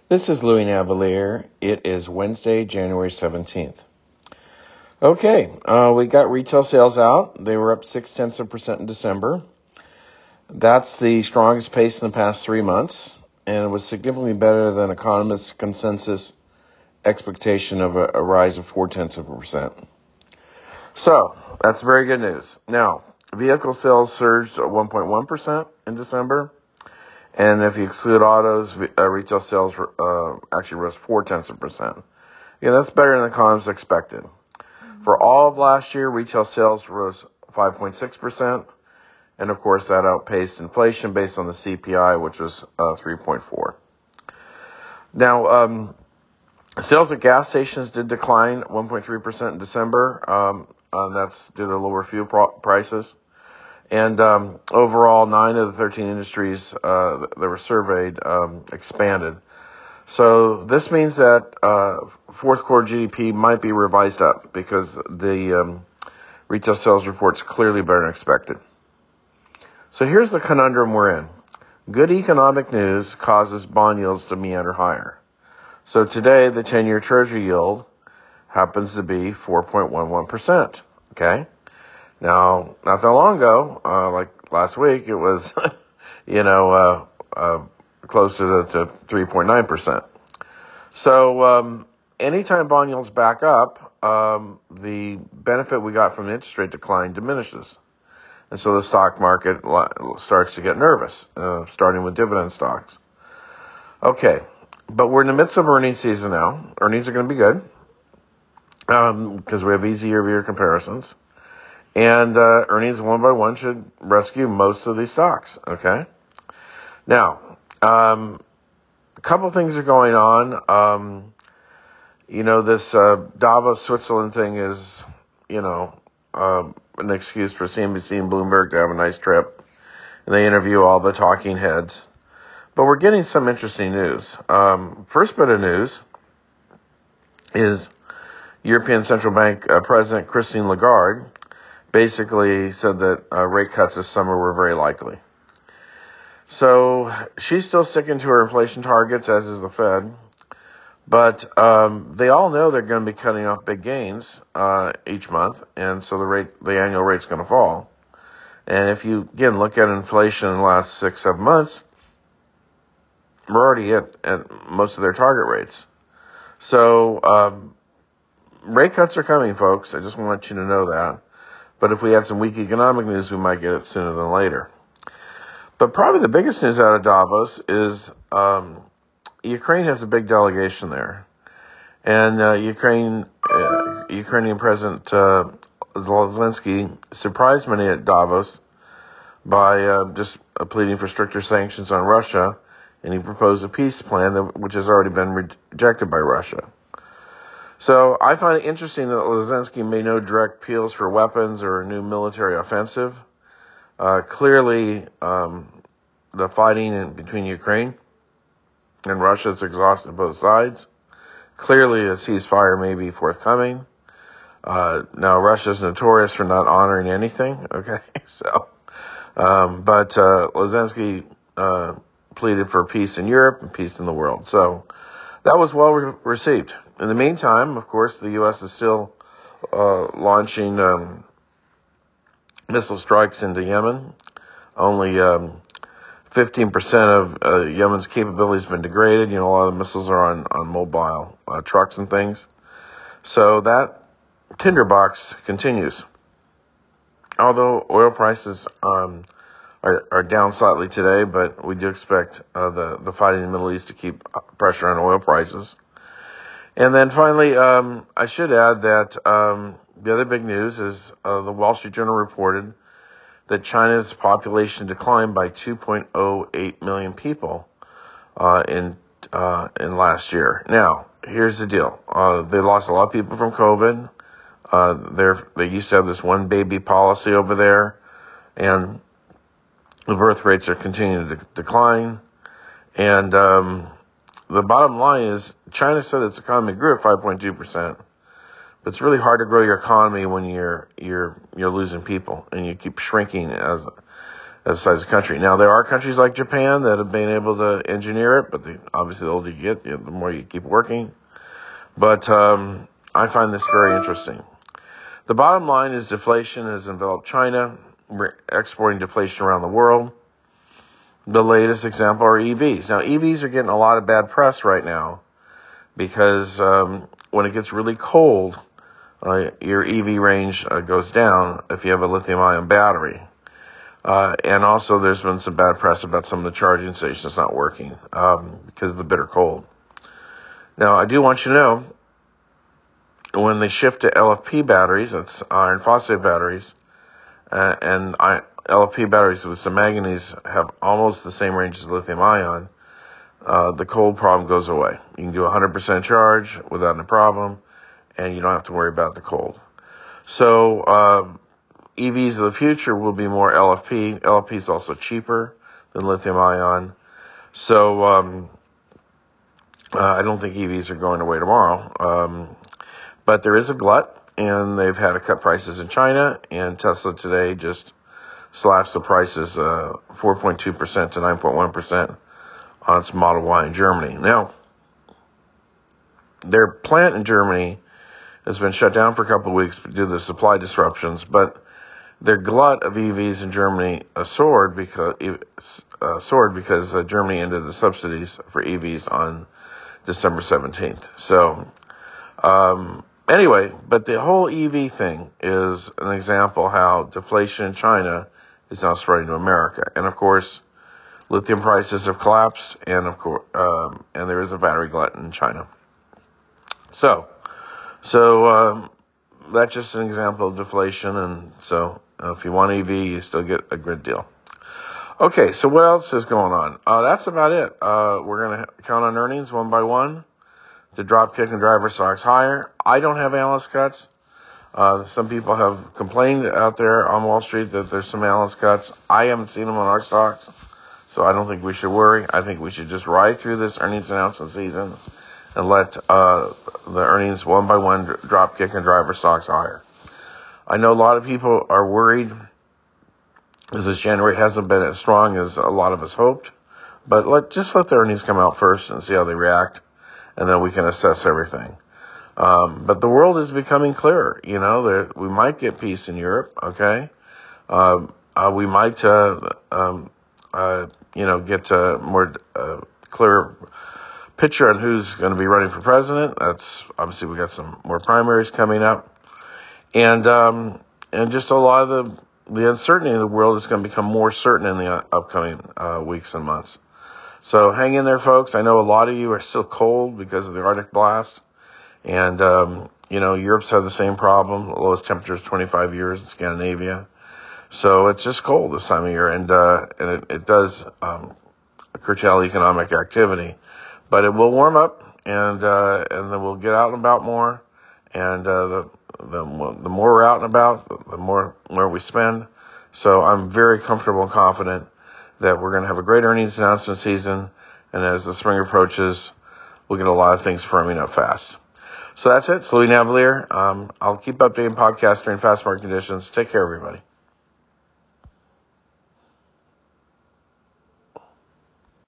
This is Louis Navalier. It is Wednesday, January 17th. Okay, we got retail sales out. They were up 0.6% in December. That's the strongest pace in the past 3 months, and it was significantly better than economists' consensus expectation of a rise of 0.4%. So, that's very good news. Now, vehicle sales surged 1.1% in December. And if you exclude autos, retail sales actually rose 0.4%. Yeah, that's better than economists expected. For all of last year, retail sales rose 5.6%. And of course, that outpaced inflation based on the CPI, which was 3.4. Now, sales at gas stations did decline 1.3% in December. That's due to lower fuel prices. And overall, 9 of the 13 industries that were surveyed expanded. So this means that fourth quarter GDP might be revised up because the retail sales report's clearly better than expected. So here's the conundrum we're in. Good economic news causes bond yields to meander higher. So today, the 10-year Treasury yield happens to be 4.11%. Okay? Now, not that long ago, like last week, it was, closer to 3.9%. So, anytime bond yields back up, the benefit we got from the interest rate decline diminishes. And so the stock market starts to get nervous, starting with dividend stocks. Okay. But we're in the midst of earnings season now. Earnings are going to be good, because we have easy year-over-year comparisons. And earnings one by one should rescue most of these stocks, okay? Now, a couple things are going on. This Davos, Switzerland thing is, an excuse for CNBC and Bloomberg to have a nice trip. And they interview all the talking heads. But we're getting some interesting news. First bit of news is European Central Bank President Christine Lagarde basically said that rate cuts this summer were very likely. So she's still sticking to her inflation targets, as is the Fed. But they all know they're going to be cutting off big gains each month, and so the annual rate's going to fall. And if you, again, look at inflation in the last 6-7 months, we're already at most of their target rates. So rate cuts are coming, folks. I just want you to know that. But if we had some weak economic news, we might get it sooner than later. But probably the biggest news out of Davos is Ukraine has a big delegation there. And Ukrainian President Zelensky surprised many at Davos by just pleading for stricter sanctions on Russia. And he proposed a peace plan which has already been rejected by Russia. So I find it interesting that Zelensky made no direct appeals for weapons or a new military offensive. Clearly, the fighting between Ukraine and Russia is exhausted both sides. Clearly, a ceasefire may be forthcoming. Now, Russia's notorious for not honoring anything. Okay, but Zelensky pleaded for peace in Europe and peace in the world. So that was well received. In the meantime, of course, the U.S. is still launching missile strikes into Yemen. Only 15% of Yemen's capability has been degraded. A lot of the missiles are on mobile trucks and things. So that tinderbox continues. Although oil prices are down slightly today, but we do expect the fighting in the Middle East to keep pressure on oil prices. And then finally, I should add that the other big news is the Wall Street Journal reported that China's population declined by 2.08 million people in last year. Now, here's the deal. They lost a lot of people from COVID. They used to have this one baby policy over there, and the birth rates are continuing to decline. And the bottom line is China said its economy grew at 5.2%. But it's really hard to grow your economy when you're losing people and you keep shrinking as as the size of the country. Now, there are countries like Japan that have been able to engineer it, but obviously the older you get, the more you keep working. But I find this very interesting. The bottom line is deflation has enveloped China. We're exporting deflation around the world. The latest example are EVs. Now, EVs are getting a lot of bad press right now because when it gets really cold, your EV range goes down if you have a lithium-ion battery. And also there's been some bad press about some of the charging stations not working because of the bitter cold. Now, I do want you to know, when they shift to LFP batteries, that's iron phosphate batteries, and LFP batteries with some manganese have almost the same range as lithium-ion, the cold problem goes away. You can do 100% charge without any problem, and you don't have to worry about the cold. So EVs of the future will be more LFP. LFP is also cheaper than lithium-ion. So I don't think EVs are going away tomorrow. But there is a glut, and they've had to cut prices in China, and Tesla today just slashed the prices 4.2% to 9.1% on its Model Y in Germany. Now, their plant in Germany has been shut down for a couple of weeks due to the supply disruptions, but their glut of EVs in Germany soared because Germany ended the subsidies for EVs on December 17th. So, anyway, but the whole EV thing is an example how deflation in China is now spreading to America. And of course, lithium prices have collapsed, and of course, and there is a battery glut in China. So that's just an example of deflation. And so if you want EV, you still get a good deal. Okay, so what else is going on? That's about it. We're going to count on earnings one by one to drop kick and driver stocks higher. I don't have analyst cuts. Some people have complained out there on Wall Street that there's some analyst cuts. I haven't seen them on our stocks, so I don't think we should worry. I think we should just ride through this earnings announcement season and let the earnings one by one drop kick and driver stocks higher. I know a lot of people are worried because this January hasn't been as strong as a lot of us hoped, but just let the earnings come out first and see how they react, and then we can assess everything. But the world is becoming clearer. We might get peace in Europe. Okay. We might, get a more clear picture on who's going to be running for president. That's obviously we got some more primaries coming up, and just a lot of the uncertainty in the world is going to become more certain in the upcoming weeks and months. So hang in there, folks. I know a lot of you are still cold because of the Arctic blast. And, Europe's had the same problem. The lowest temperature is 25 years in Scandinavia. So it's just cold this time of year. And it does curtail economic activity. But it will warm up, and then we'll get out and about more. And the more we're out and about, the more we spend. So I'm very comfortable and confident that we're going to have a great earnings announcement season. And as the spring approaches, we'll get a lot of things firming up fast. So that's it. Louis Navalier. I'll keep updating podcasts during fast market conditions. Take care, everybody.